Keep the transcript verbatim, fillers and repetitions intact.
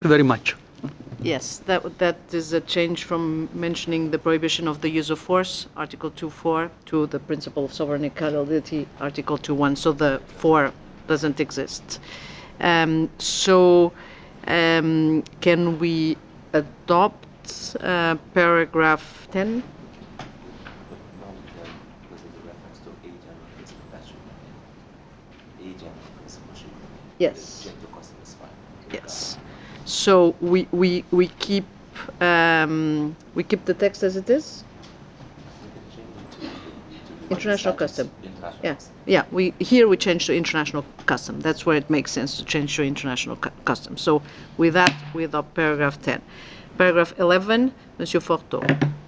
very much. Yes, that that is a change from mentioning the prohibition of the use of force, Article two point four, to the principle of sovereign equality, Article two point one. So the four doesn't exist. Um, so um, can we adopt uh, paragraph ten? But now we can, because there's a reference to a general principle that should remain. A general principle should remain. Yes. Change of custom is fine. Yes. So we we we keep um, we keep the text as it is. We can change it to, to the International statutes, custom. international Yeah, custom. yeah. We here we change to international custom. That's where it makes sense to change to international cu custom. So with that, we adopt paragraph ten. Paragraph eleven, Monsieur Forteau.